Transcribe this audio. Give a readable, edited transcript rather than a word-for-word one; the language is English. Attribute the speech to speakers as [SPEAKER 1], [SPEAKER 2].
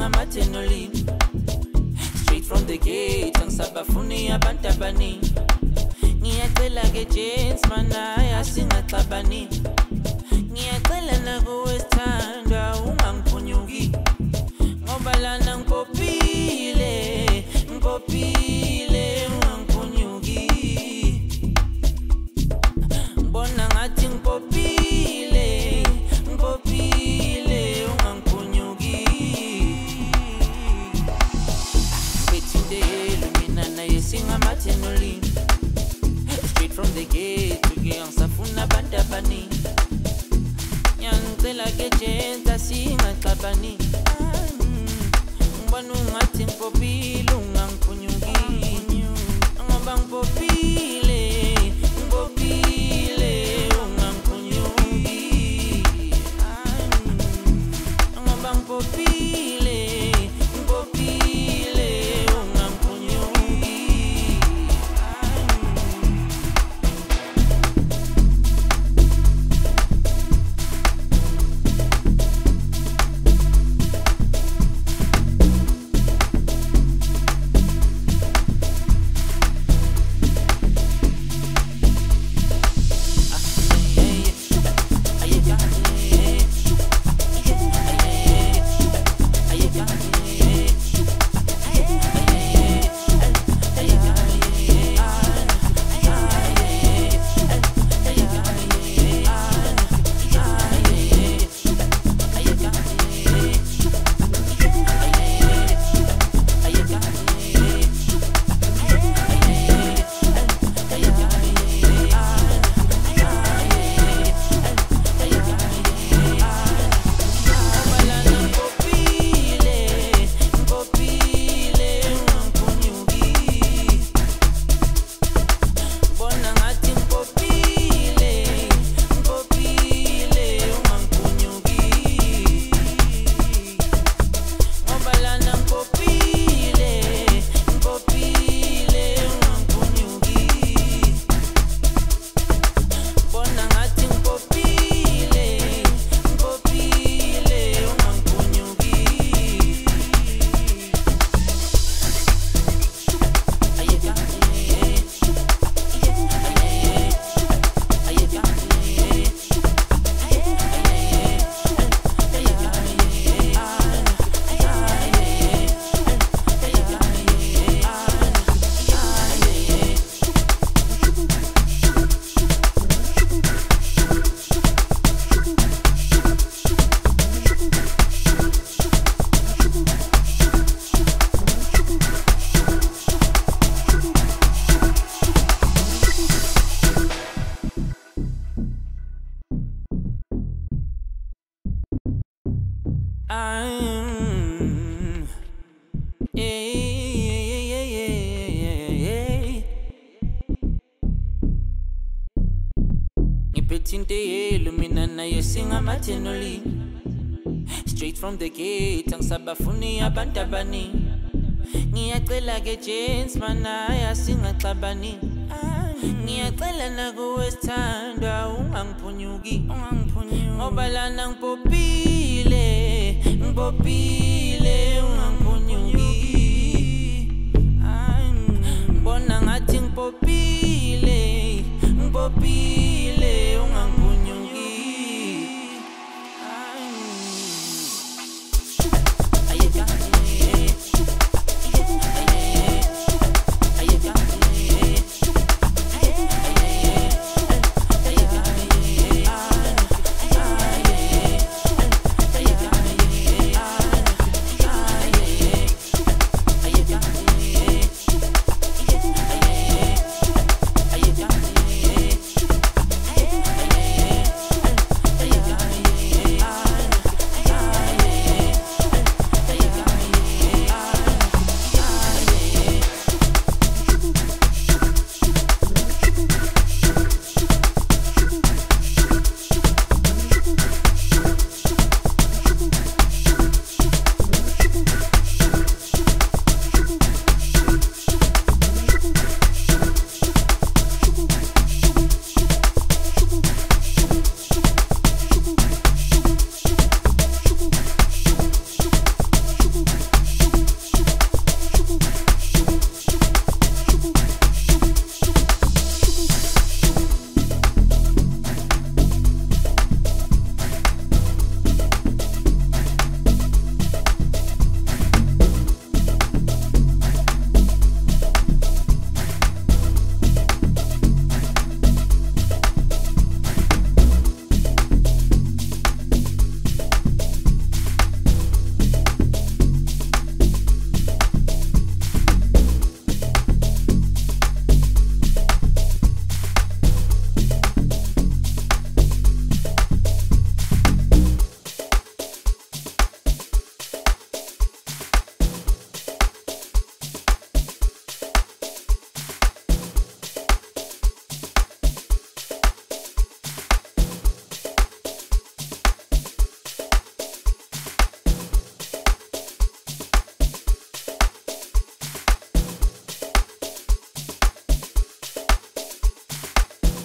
[SPEAKER 1] singamathenoli. Straight from the gate angisabafuni abantu abaningi. Ngiyacela ke James manaya singaxabani. Ngiyacela nakuwe sithandwa ungangiphunyuki. Ngoba lana ngipopile ungangiphunyuki. Ngibona ngathi ngipopile ungangiphunyuki. Ngibethindele mina naye singamathenoli. Straight from the gate uke angisafuna abantu abaningi. Ngiyacela ke James asingaxabani. Ngibona ungathi ngipopile ungangiphunyuki. Ngoba ngipopile ungangiphunyuki. Ngoba ngipopile ungangiphunyuki. Ngibethindele mina naye singamathenoli. Straight from the gate angisabafuni abantu abaningi. Ngiyacela ke James manaya singaxabani. Ngiyacela nakuwe sithandwa ungangiphunyuki. Ngoba lana ngipopile ungangiphunyuki. Ngibona ngathi ngipopile